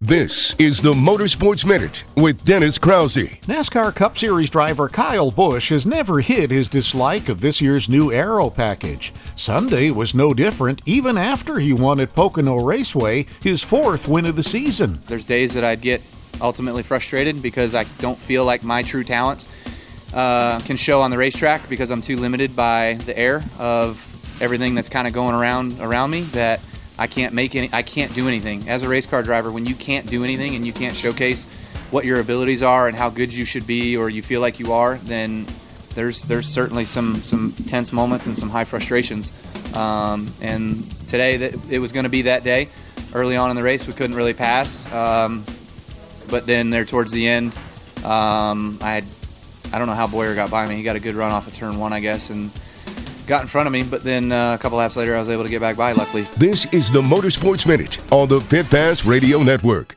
This is the Motorsports Minute with Dennis Krause. NASCAR Cup Series driver Kyle Busch has never hid his dislike of this year's new aero package. Sunday was no different, even after he won at Pocono Raceway, his fourth win of the season. There's days that I'd get ultimately frustrated because I don't feel like my true talents can show on the racetrack because I'm too limited by the air of everything that's kind of going around me, that I can't do anything. As a race car driver, when you can't do anything and you can't showcase what your abilities are and how good you should be or you feel like you are, then there's certainly some tense moments and some high frustrations. And today, it was going to be that day. Early on in the race, we couldn't really pass. But then there towards the end, I don't know how Bowyer got by me. He got a good run off of turn one, I guess, and got in front of me, but then a couple laps later I was able to get back by, luckily. This is the Motorsports Minute on the Pit Pass Radio Network.